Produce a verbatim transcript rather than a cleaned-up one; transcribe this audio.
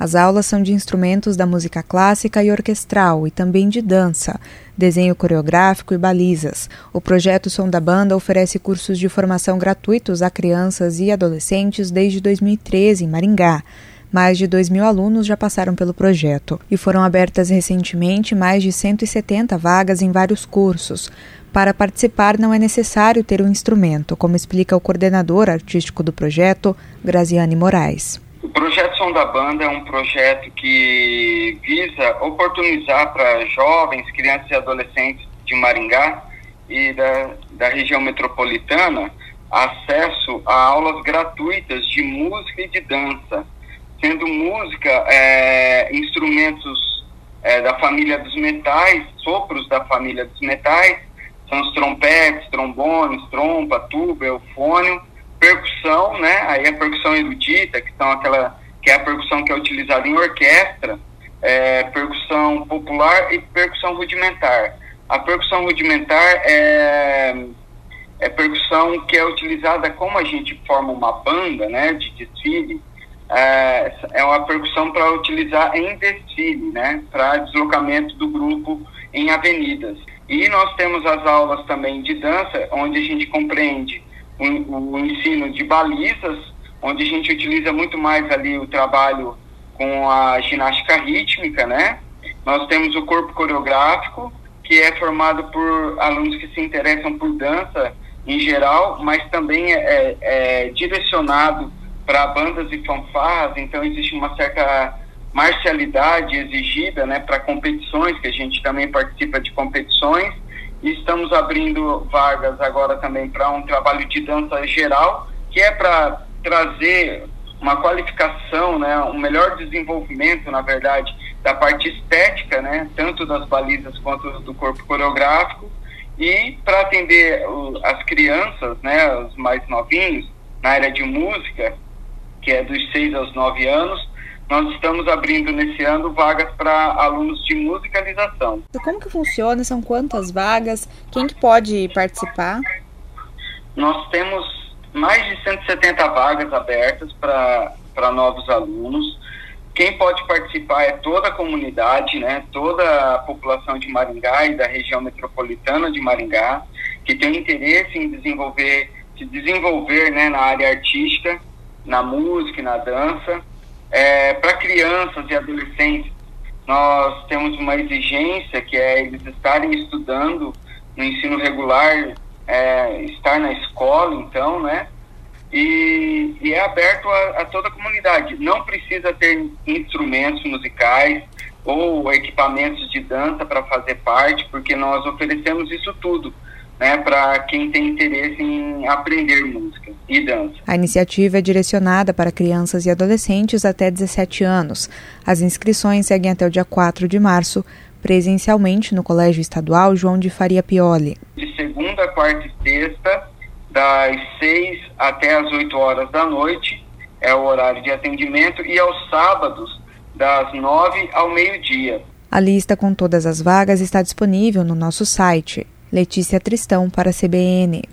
As aulas são de instrumentos da música clássica e orquestral e também de dança, desenho coreográfico e balizas. O projeto Som da Banda oferece cursos de formação gratuitos a crianças e adolescentes desde dois mil e treze em Maringá. Mais de dois mil alunos já passaram pelo projeto e foram abertas recentemente mais de cento e setenta vagas em vários cursos. Para participar não é necessário ter um instrumento, como explica o coordenador artístico do projeto, Graziane Moraes. O projeto Som da Banda é um projeto que visa oportunizar para jovens, crianças e adolescentes de Maringá e da, da região metropolitana acesso a aulas gratuitas de música e de dança, sendo música é, instrumentos é, da família dos metais, sopros da família dos metais, são os trompetes, trombones, trompa, tuba, eufônio, percussão, né? Aí a percussão erudita, que, são aquela, que é a percussão que é utilizada em orquestra, é, percussão popular e percussão rudimentar. A percussão rudimentar é, é percussão que é utilizada como a gente forma uma banda, né, de desfile. É, é uma percussão para utilizar em desfile, né, para deslocamento do grupo em avenidas. E nós temos as aulas também de dança, onde a gente compreende o, o ensino de balizas, onde a gente utiliza muito mais ali o trabalho com a ginástica rítmica, né? Nós temos o corpo coreográfico, que é formado por alunos que se interessam por dança em geral, mas também é, é direcionado para bandas e fanfarras, então existe uma certa marcialidade exigida, né, para competições, que a gente também participa de competições, e estamos abrindo vagas agora também para um trabalho de dança geral, que é para trazer uma qualificação, né, um melhor desenvolvimento, na verdade, da parte estética, né, tanto das balizas quanto do corpo coreográfico, e para atender o, as crianças, né, os mais novinhos, na área de música, que é dos seis aos nove anos, nós estamos abrindo nesse ano vagas para alunos de musicalização. Como que funciona? São quantas vagas? Quem que pode participar? Nós temos mais de cento e setenta vagas abertas para para novos alunos. Quem pode participar é toda a comunidade, né? Toda a população de Maringá e da região metropolitana de Maringá, que tem interesse em desenvolver, se desenvolver, né, na área artística, na música e na dança. É, para crianças e adolescentes, nós temos uma exigência que é eles estarem estudando no ensino regular, é, estar na escola, então, né? E, e é aberto a, a toda a comunidade. Não precisa ter instrumentos musicais ou equipamentos de dança para fazer parte, porque nós oferecemos isso tudo, né, para quem tem interesse em aprender música e dança. A iniciativa é direcionada para crianças e adolescentes até dezessete anos. As inscrições seguem até o dia quatro de março, presencialmente no Colégio Estadual João de Faria Pioli. De segunda, quarta e sexta, das seis até as oito horas da noite, é o horário de atendimento, e aos sábados, das nove ao meio-dia. A lista com todas as vagas está disponível no nosso site. Letícia Tristão para a C B N.